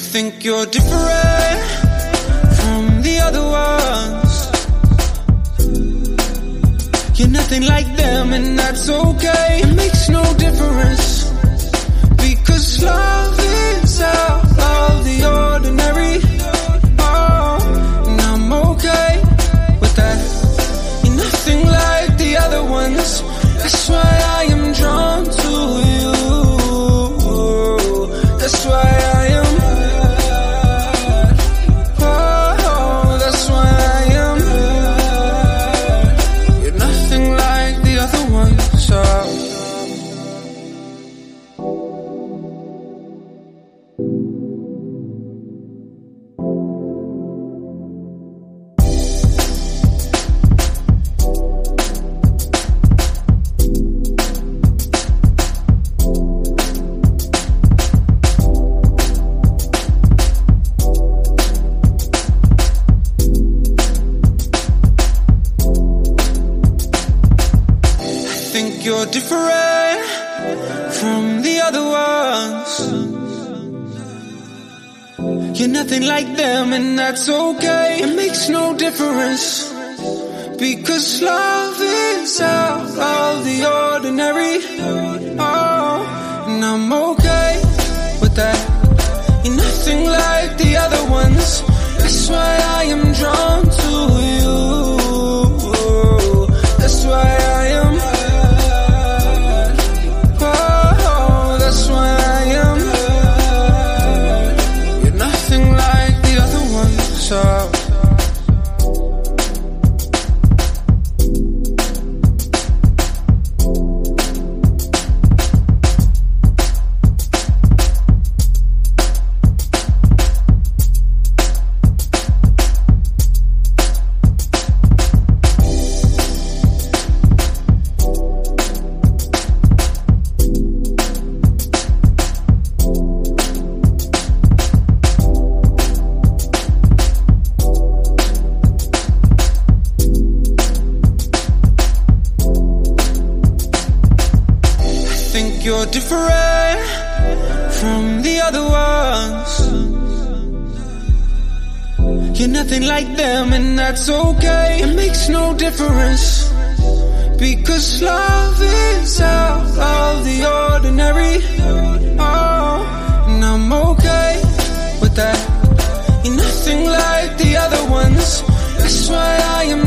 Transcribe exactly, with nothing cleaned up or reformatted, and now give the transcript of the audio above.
think you're different from the other ones. You're nothing like them, and that's okay. It makes no difference, because love is out of the ordinary. Oh, and I'm okay with that. You're nothing like the other ones. That's why I am drawn to you. That's why I am. Oh, that's why I am. You're nothing like the other ones. Oh. You're different from the other ones. You're nothing like them, and that's okay. It makes no difference, because love is out of the ordinary. Oh, and I'm okay with that. You're nothing like the other ones. That's why I am drawn to you. That's why I am. So you're different from the other ones. You're nothing like them, and that's okay. It makes no difference, because love is out of the ordinary. Oh, and I'm okay with that. You're nothing like the other ones. That's why I am